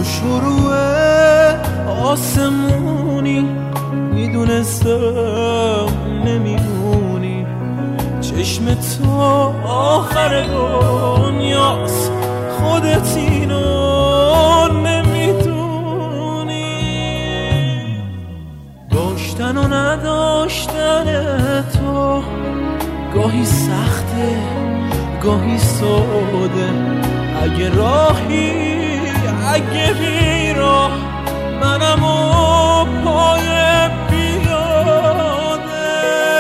تو شروع آسمونی، میدونستم نمیمونی. چشم تو آخر دنیاست، خودت اینو نمیدونی. داشتن و نداشتن تو گاهی سخته گاهی ساده. اگه راهی اگه بی راه، منم و پای بیاده.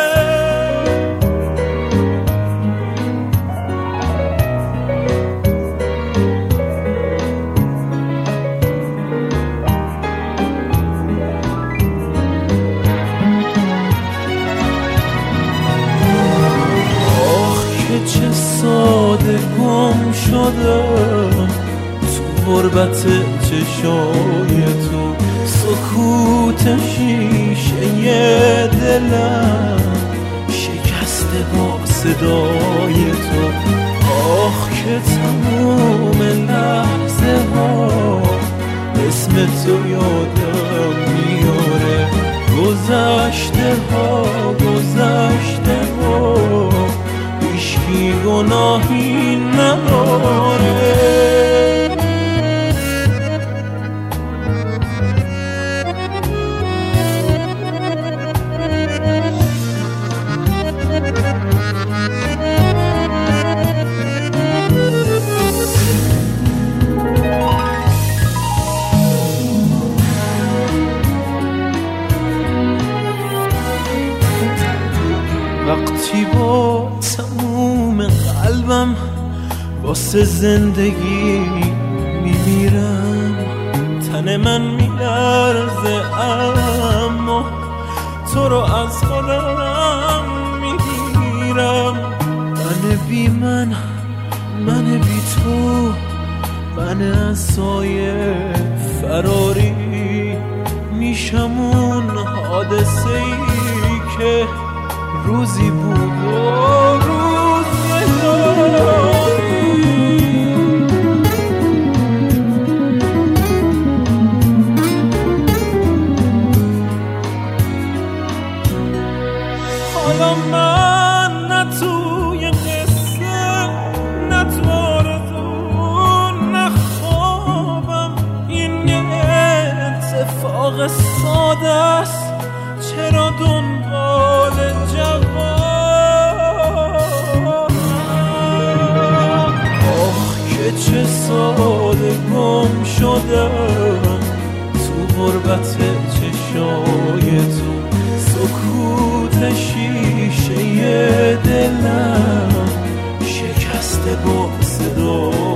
آخ که چه ساده گم شدم تو غربت چشای تو، سکوت شیشه دلم شکسته با صدای تو. آخ که تموم لحظه ها اسم تو یادم میاره. گذشته ها هیچکی گناهی نداره. وقتی با تموم قلبم واسه زندگی میمیرم، تن من میلرزه اما تو رو از خودم میگیرم. من بی تو، من از سایه فراری میشم. اون حادثه ای که روزی بود و روز نداری. حالا من نه توی قصه نه تو آرزو نه خوابم، این یه اتفاق ساده است. چرا دنبال جواب؟ آخ که چه ساده گم شدم تو غربت چشای تو، سکوت شیشه دلم شکسته با صدا